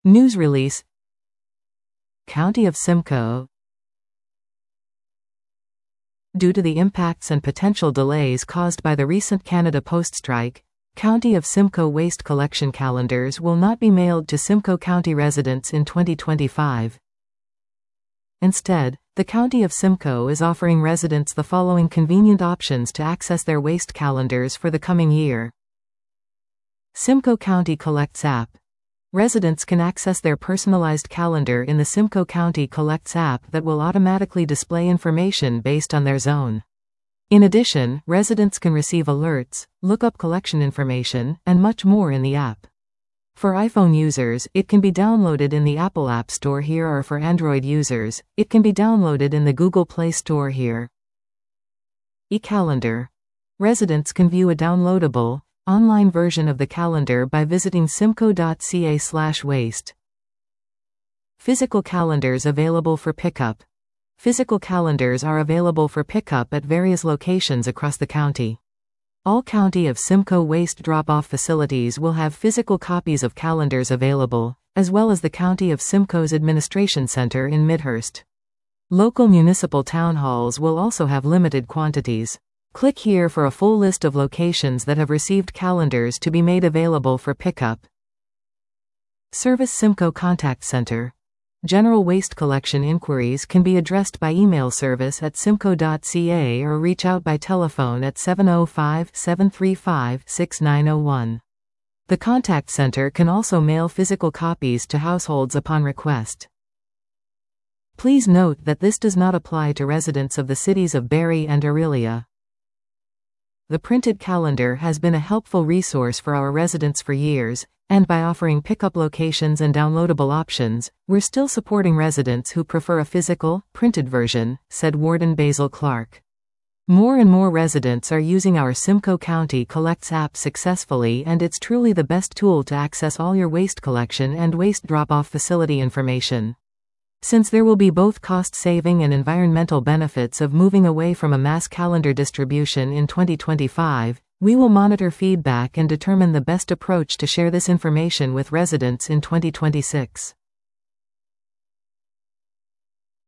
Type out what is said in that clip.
News release. County of Simcoe. Due to the impacts and potential delays caused by the recent Canada Post strike, County of Simcoe waste collection calendars will not be mailed to Simcoe County residents in 2025. Instead, the County of Simcoe is offering residents the following convenient options to access their waste calendars for the coming year. Simcoe County Collects app. Residents can access their personalized calendar in the Simcoe County Collects app that will automatically display information based on their zone. In addition, residents can receive alerts, look up collection information, and much more in the app. For iPhone users, it can be downloaded in the Apple App Store here, or for Android users, it can be downloaded in the Google Play Store here. eCalendar. Residents can view a downloadable, online version of the calendar by visiting simcoe.ca/waste. Physical calendars available for pickup. Physical calendars are available for pickup at various locations across the county. All County of Simcoe waste drop-off facilities will have physical copies of calendars available, as well as the County of Simcoe's Administration Center in Midhurst. Local municipal town halls will also have limited quantities. Click here for a full list of locations that have received calendars to be made available for pickup. Service Simcoe Contact Center. General waste collection inquiries can be addressed by email service@simcoe.ca or reach out by telephone at 705-735-6901. The contact center can also mail physical copies to households upon request. Please note that this does not apply to residents of the cities of Barrie and Orillia. The printed calendar has been a helpful resource for our residents for years, and by offering pickup locations and downloadable options, we're still supporting residents who prefer a physical, printed version, said Warden Basil Clark. More and more residents are using our Simcoe County Collects app successfully, and it's truly the best tool to access all your waste collection and waste drop-off facility information. Since there will be both cost-saving and environmental benefits of moving away from a mass calendar distribution in 2025, we will monitor feedback and determine the best approach to share this information with residents in 2026.